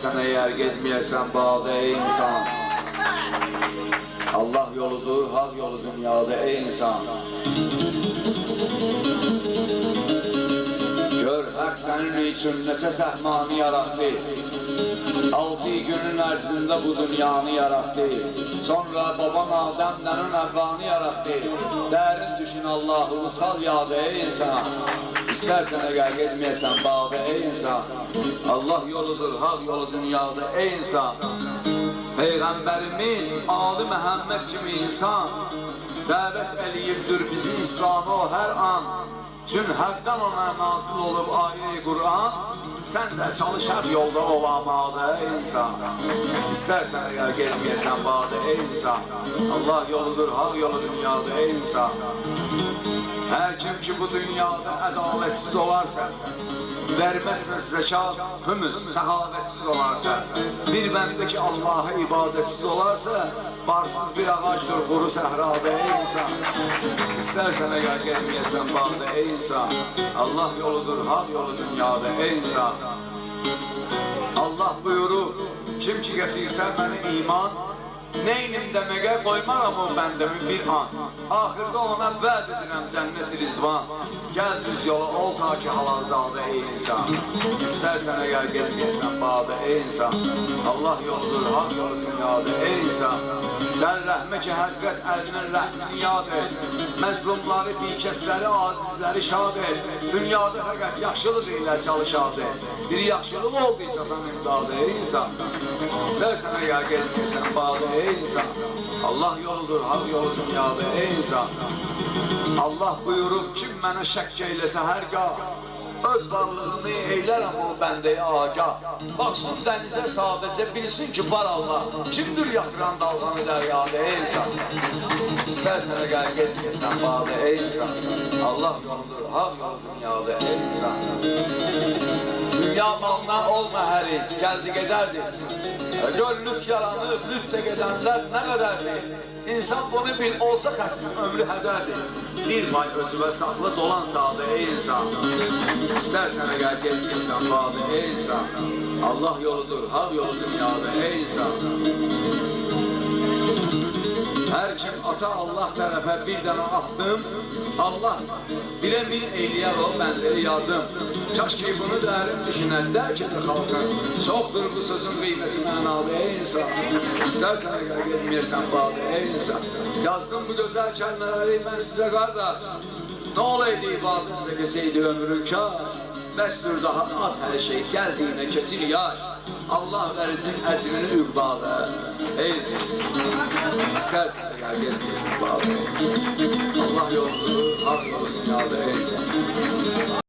İstersen eğer gitmeyesen bağda ey insan. Allah yoludur, hak yolu dünyada ey insan. Gör hak senin için neçə səhmanı yarattı. 6 günün ərzində bu dünyanı yarattı. Sonra baban Adem'lerin evvanı yarattı. Dərin düşün Allah'ını sal yadı ey insan. İstersen eğer gitmeyesen bağda ey insan. Allah yoludur, hak yolu dünyada ey insan. Peygamberimiz Ali Məhəmməd kimi insan dəvət eləyirdir bizi İslam'a o her an. Çün həkdən ona nazil olub ayə-i Kur'an. Sen de çalışar yolda olamadı ey insan. İstersen eğer gelmeyesen bağda ey insan. Allah yoludur, hak yolu dünyada ey insan. Her kim ki bu dünyada adaletsiz olarsa, vermezse zekat, hümüz, sehavetsiz olarsa, bir bendeki Allah'a ibadetsiz olarsa, barsız bir ağaçtır kuru sehrada ey insan. İstersen eğer gelmeyesen bağda ey insan. Allah yoludur, hak yolu dünyada ey insan. Allah buyurur, kim ki getirse beni iman, neynim demeye koymaram o bendemi bir an. Ahırda ona vəd edirəm cennet-i rizvan. Gel düz yola ol ta ki halazadə ey insan. İstersen eğer gelmeyesen bağda ey insan. Allah yoludur, hak yolu dünyada ey insan. Der rəhmə ki həzrət əlinin rəhmini yad et. Məzlumları, bikəsləri, azizləri şad et. Dünyada fəqət yaxşılıq ilə çalışad et. Bir yaxşılıq olduysa tam imdadı ey insan. İstersen eğer gelmeyesen bağda ey insan. Allah yoludur, hak yolu dünyada ey insan. Allah buyurub kim mənə şəkk eyləsə hərgah, öz varlığını eylərəm o bəndəyə agah. Baxsın dənizə sadəcə bilsin ki var Allah. Kimdir yatıran dalğanı dəryada ey insan. İstersen eğer gelmeyesen bağda ey insan. Allah yoludur, hak yolu dünyada ey insan. Dünya malına olma həris, gəldi gedərdi. Gör lüt yaranıb, lüt də gedənlər nə qədərdir. İnsan bunu bil olsa xəsin ömrü hədərdir. Bir pay özüvə saxlı dolan sağda ey insan. İstersen eğer gelmeyesen bağda ey insan. Allah yoludur, hak yolu dünyada ey insan. Her kim ata Allah tərəfə bir dənə atdım, Allah birə min eyləyər o bəndəli yardım. Kaş ki bunu dərin düşünən dərk edir xalqın. Çoxdur bu sözün qiyməti mənalı ey insan. İstersen eğer gelmeyesen bağda ey insan. Yazdım bu gözəl kəlmələri mən sizə qardaş. Nə olaydı ibadətdə keseydi ömrün kar. Bəs bir daha at hər şey gəldiyinə kesir yaş. Allah vericin əcrini üqbada ey insan. İstersen eğer gelmeyesen bağda ey insan. Allah yoludur, hak yolu dünyada ey insan.